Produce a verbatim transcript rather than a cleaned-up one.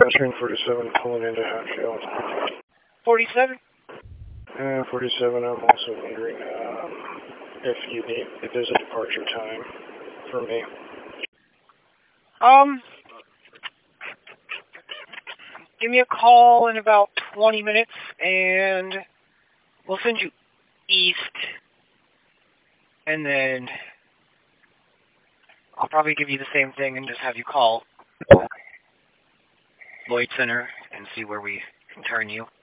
Train forty-seven pulling into Hatfield. forty-seven? Uh, forty-seven, I'm also wondering um, if you need, if there's a departure time for me. Um, give me a call in about twenty minutes, and we'll send you east, and then I'll probably give you the same thing and just have you call Lloyd Center and see where we can turn you.